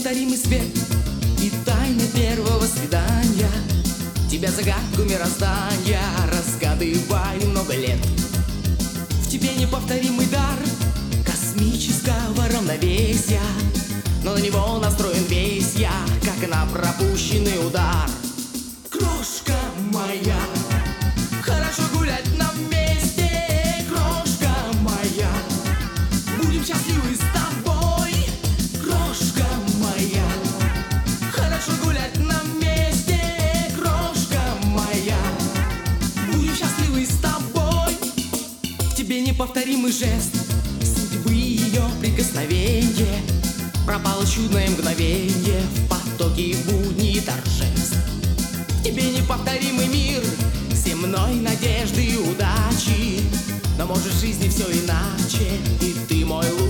неповторимый свет и тайна первого свидания. Тебя загадку мироздания разгадываю много лет. В тебе неповторимый дар космического равновесия, но на него настроен весь я, как на пропущенный удар. Крошка моя, хорошо гулять нам вместе, крошка моя, будем счастливы с тобой, крошка моя, хорошо гулять нам вместе, крошка моя, будем счастливы с тобой. В тебе неповторимый жест судьбы, ее прикосновение, пропало чудное мгновение в потоке будней торжеств. В тебе неповторимый мир земной надежды и удачи, но может в жизни все иначе, и ты мой луч.